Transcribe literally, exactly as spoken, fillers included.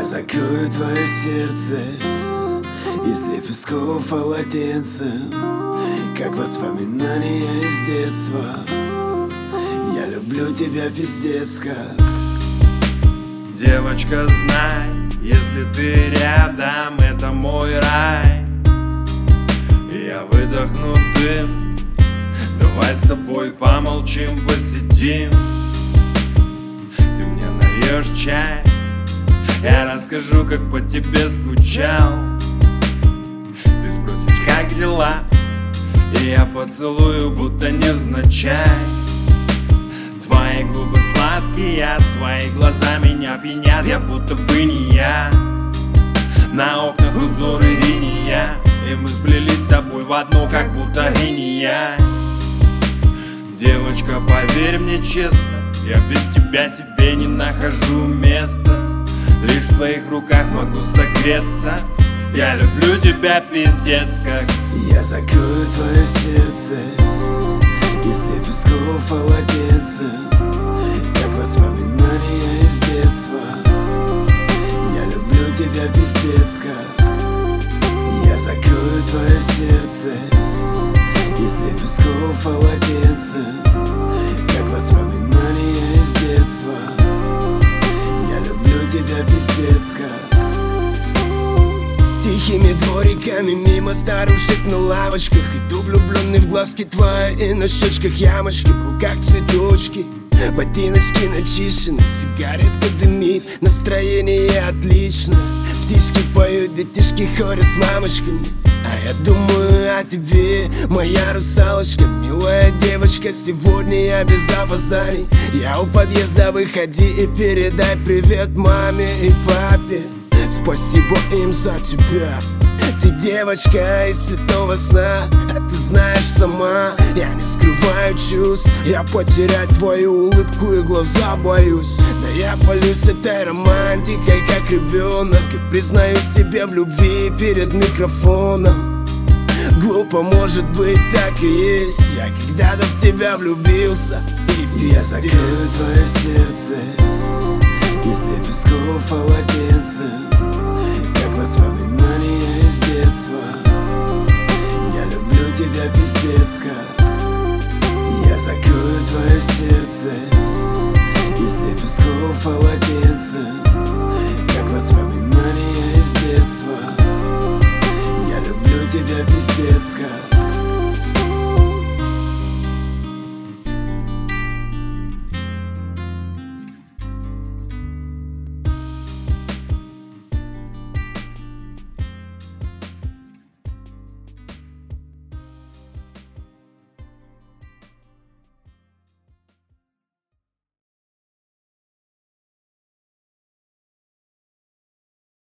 Я закрою твое сердце, если Песков полотенцем, как воспоминания из детства. Я люблю тебя пиздец как. Девочка, знай, если ты рядом, это мой рай. И я выдохну дым. Давай с тобой помолчим, посидим. Ты мне нальешь чай, я расскажу, как по тебе скучал. Ты спросишь, как дела, и я поцелую, будто невзначай. Твои губы сладкие, твои глаза меня пьянят. Я будто бы не я. На окнах узоры иния, и мы сплелись с тобой в одну, как будто иния. Девочка, поверь мне честно, я без тебя себе не нахожу места. Лишь в твоих руках могу согреться. Я люблю тебя пиздец как. Я закрою твое сердце, если Песков полотенцем, как воспоминания из детства. Я люблю тебя пиздец как. Я закрою твое сердце, если Песков полотенцем, как воспоминания из детства. Я люблю тебя пиздец как. Тихими двориками мимо старушек на лавочках иду влюбленный в глазки твои, и на щечках ямочки, в руках цветочки, ботиночки начищены, сигаретка дымит, настроение отлично. Птички поют, детишки ходят с мамочками, а я думаю о тебе, моя русалочка. Милая девочка, сегодня я без опозданий. Я у подъезда, выходи и передай привет маме и папе. Спасибо им за тебя. Ты девочка из святого сна, а ты знаешь сама, я не скрываю чувств. Я потерять твою улыбку и глаза боюсь. Да я палюсь этой романтикой, как ребенок, и признаюсь тебе в любви перед микрофоном. Глупо, может быть, так и есть. Я когда-то в тебя влюбился, и я закрою твое сердце, если Песков полотенцем, как воспоминания из детства. Я люблю тебя пиздец как. Я закрою твое сердце, если Песков полотенцем, как воспоминания из детства. Я люблю тебя пиздец как.